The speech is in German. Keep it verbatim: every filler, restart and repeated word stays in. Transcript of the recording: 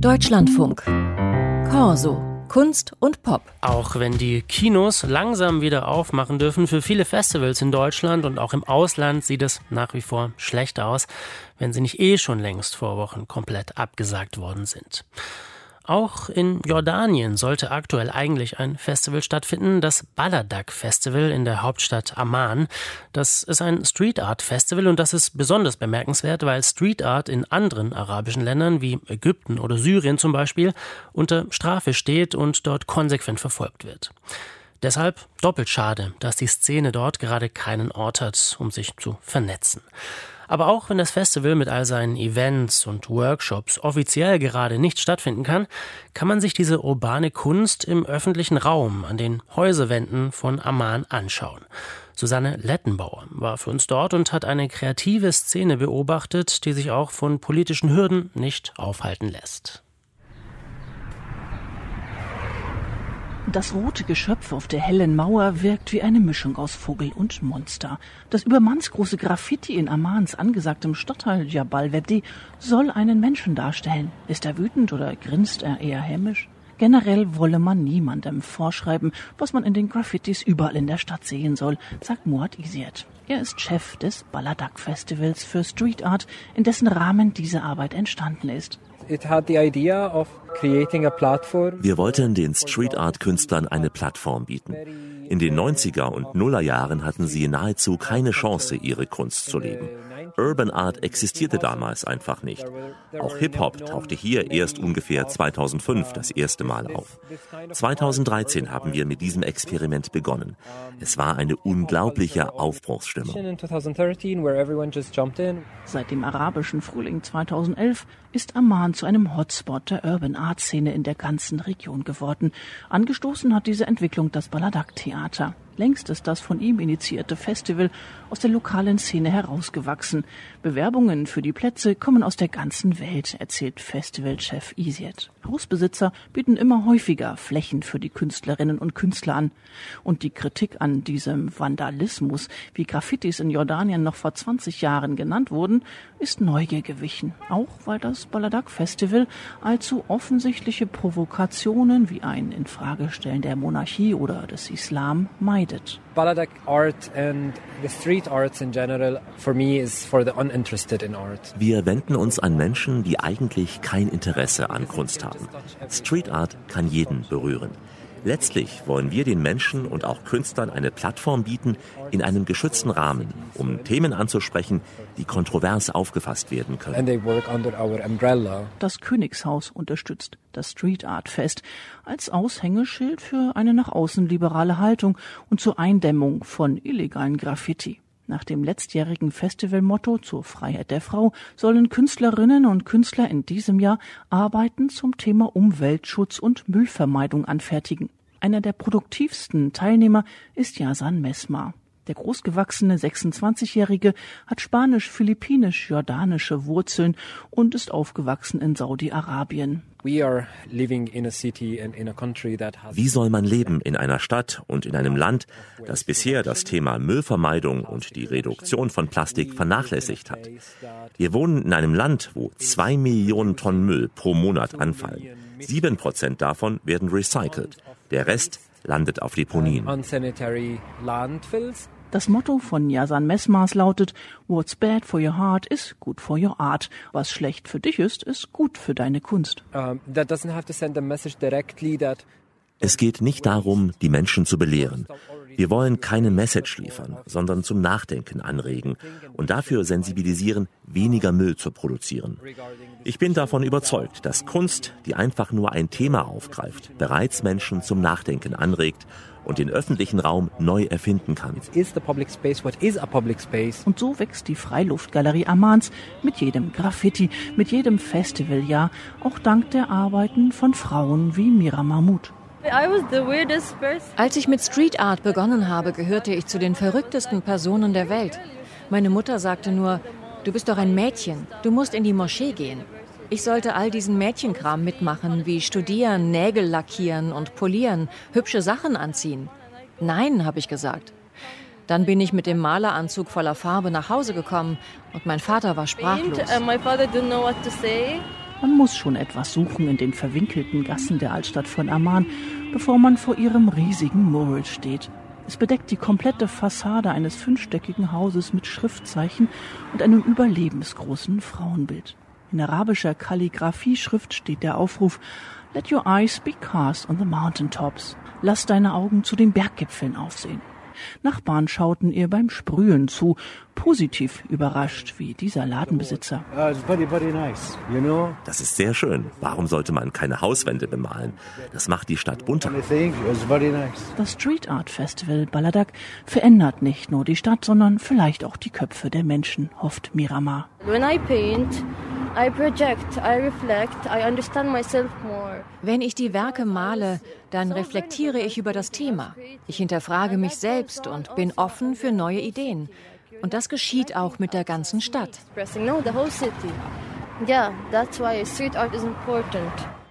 Deutschlandfunk. Corso. Kunst und Pop. Auch wenn die Kinos langsam wieder aufmachen dürfen, für viele Festivals in Deutschland und auch im Ausland sieht es nach wie vor schlecht aus, wenn sie nicht eh schon längst vor Wochen komplett abgesagt worden sind. Auch in Jordanien sollte aktuell eigentlich ein Festival stattfinden, das Balladak Festival in der Hauptstadt Amman. Das ist ein Street Art Festival und das ist besonders bemerkenswert, weil Street Art in anderen arabischen Ländern wie Ägypten oder Syrien zum Beispiel unter Strafe steht und dort konsequent verfolgt wird. Deshalb doppelt schade, dass die Szene dort gerade keinen Ort hat, um sich zu vernetzen. Aber auch wenn das Festival mit all seinen Events und Workshops offiziell gerade nicht stattfinden kann, kann man sich diese urbane Kunst im öffentlichen Raum an den Häuserwänden von Amman anschauen. Susanne Lettenbauer war für uns dort und hat eine kreative Szene beobachtet, die sich auch von politischen Hürden nicht aufhalten lässt. Das rote Geschöpf auf der hellen Mauer wirkt wie eine Mischung aus Vogel und Monster. Das übermannsgroße Graffiti in Ammans angesagtem Stadtteil Jabal Wadi soll einen Menschen darstellen. Ist er wütend oder grinst er eher hämisch? Generell wolle man niemandem vorschreiben, was man in den Graffitis überall in der Stadt sehen soll, sagt Muad Isiet. Er ist Chef des Balladak Festivals für Street Art, in dessen Rahmen diese Arbeit entstanden ist. Wir wollten den Street-Art-Künstlern eine Plattform bieten. In den neunziger und Nullerjahren hatten sie nahezu keine Chance, ihre Kunst zu leben. Urban Art existierte damals einfach nicht. Auch Hip-Hop tauchte hier erst ungefähr zweitausendfünf das erste Mal auf. zweitausenddreizehn haben wir mit diesem Experiment begonnen. Es war eine unglaubliche Aufbruchsstimmung. Seit dem arabischen Frühling zweitausendelf ist Amman zu einem Hotspot der Urban Art Szene in der ganzen Region geworden. Angestoßen hat diese Entwicklung das Balladak Theater. Längst ist das von ihm initiierte Festival aus der lokalen Szene herausgewachsen. Bewerbungen für die Plätze kommen aus der ganzen Welt, erzählt Festivalchef Isiet. Hausbesitzer bieten immer häufiger Flächen für die Künstlerinnen und Künstler an. Und die Kritik an diesem Vandalismus, wie Graffitis in Jordanien noch vor zwanzig Jahren genannt wurden, ist Neugier gewichen. Auch weil das Balladak Festival allzu offensichtliche Provokationen wie ein Infragestellen der Monarchie oder des Islam meidet. Balladak art and the street arts in general for me is for the uninterested in art. Wir wenden uns an Menschen, die eigentlich kein Interesse an Kunst haben. Street Art kann jeden berühren. Letztlich wollen wir den Menschen und auch Künstlern eine Plattform bieten in einem geschützten Rahmen, um Themen anzusprechen, die kontrovers aufgefasst werden können. And they work under our umbrella. Das Königshaus unterstützt das Street Art Fest als Aushängeschild für eine nach außen liberale Haltung und zur Eindämmung von illegalen Graffiti. Nach dem letztjährigen Festivalmotto zur Freiheit der Frau sollen Künstlerinnen und Künstler in diesem Jahr Arbeiten zum Thema Umweltschutz und Müllvermeidung anfertigen. Einer der produktivsten Teilnehmer ist Yazan Mesma. Der großgewachsene sechsundzwanzigjährige hat spanisch-philippinisch-jordanische Wurzeln und ist aufgewachsen in Saudi-Arabien. Wie soll man leben in einer Stadt und in einem Land, das bisher das Thema Müllvermeidung und die Reduktion von Plastik vernachlässigt hat? Wir wohnen in einem Land, wo zwei Millionen Tonnen Müll pro Monat anfallen. Sieben Prozent davon werden recycelt. Der Rest landet auf Deponien. Das Motto von Yazan Mesmas lautet: What's bad for your heart is good for your art. Was schlecht für dich ist, ist gut für deine Kunst. Es geht nicht darum, die Menschen zu belehren. Wir wollen keine Message liefern, sondern zum Nachdenken anregen und dafür sensibilisieren, weniger Müll zu produzieren. Ich bin davon überzeugt, dass Kunst, die einfach nur ein Thema aufgreift, bereits Menschen zum Nachdenken anregt und den öffentlichen Raum neu erfinden kann. Und so wächst die Freiluftgalerie Ammans mit jedem Graffiti, mit jedem Festivaljahr, auch dank der Arbeiten von Frauen wie Mira Mahmoud. Als ich mit Street Art begonnen habe, gehörte ich zu den verrücktesten Personen der Welt. Meine Mutter sagte nur: Du bist doch ein Mädchen, du musst in die Moschee gehen. Ich sollte all diesen Mädchenkram mitmachen, wie studieren, Nägel lackieren und polieren, hübsche Sachen anziehen. Nein, habe ich gesagt. Dann bin ich mit dem Maleranzug voller Farbe nach Hause gekommen und mein Vater war sprachlos. Man muss schon etwas suchen in den verwinkelten Gassen der Altstadt von Amman, bevor man vor ihrem riesigen Mural steht. Es bedeckt die komplette Fassade eines fünfstöckigen Hauses mit Schriftzeichen und einem überlebensgroßen Frauenbild. In arabischer Kalligraphie-Schrift steht der Aufruf: Let your eyes be cast on the mountaintops. Lass deine Augen zu den Berggipfeln aufsehen. Nachbarn schauten ihr beim Sprühen zu, positiv überrascht wie dieser Ladenbesitzer. Das ist sehr schön. Warum sollte man keine Hauswände bemalen? Das macht die Stadt bunter. Das Street Art Festival Baladak verändert nicht nur die Stadt, sondern vielleicht auch die Köpfe der Menschen, hofft Miramar. When I paint, I project, I reflect, I understand myself more. Wenn ich die Werke male, dann reflektiere ich über das Thema. Ich hinterfrage mich selbst und bin offen für neue Ideen. Und das geschieht auch mit der ganzen Stadt. No, the whole city. Yeah, that's why street art is important.